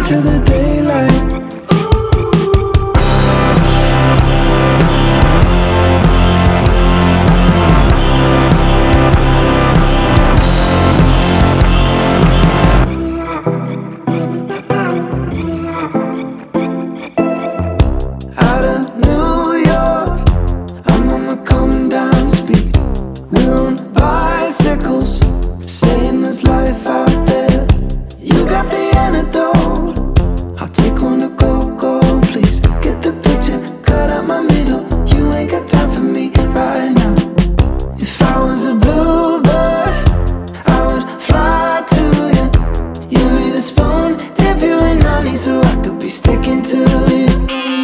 to the daylight. Out of New York, I'm on the come down speed. We're on bicycles, saying there's life out there. You got the antidote, I'll take one to go, please. Get the picture, cut out my middle. You ain't got time for me right now. If I was a bluebird, I would fly to you. You'd be the spoon, dip you in honey, so I could be sticking to you.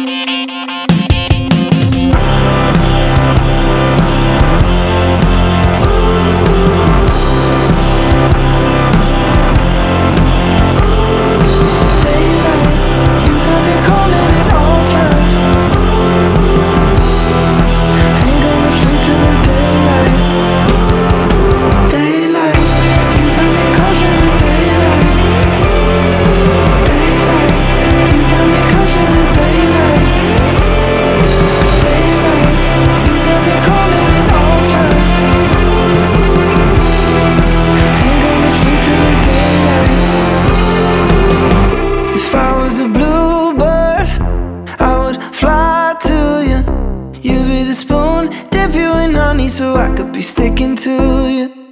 If I was a bluebird, I would fly to you. You'd be the spoon, dip you in honey, so I could be sticking to you.